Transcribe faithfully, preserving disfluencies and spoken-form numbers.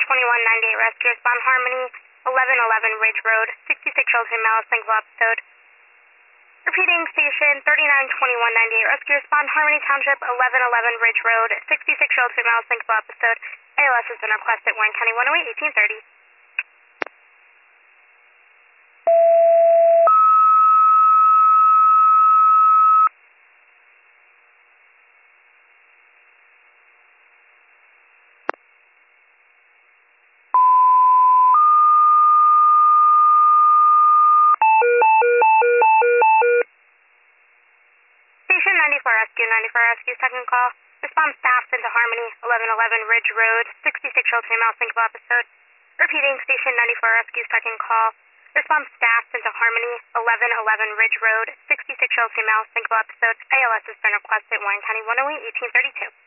twenty-one ninety-eight rescue respond Harmony, eleven eleven Ridge Road, sixty-six year old female, single episode. Repeating, station thirty-nine twenty-one ninety-eight rescue respond Harmony Township, eleven eleven Ridge Road, sixty-six year old female, single episode. A L S has been requested, Warren County one oh eight, eighteen thirty. Station ninety-four Rescue, ninety-four Rescue, second call. Respond staff into Harmony, eleven eleven Ridge Road, sixty-six year old female, single episode. Repeating, Station ninety-four Rescue, second call. Respond staff into Harmony, eleven eleven Ridge Road, sixty-six year old female, single episode. A L S has been requested, Warren County one oh eight, eighteen thirty-two.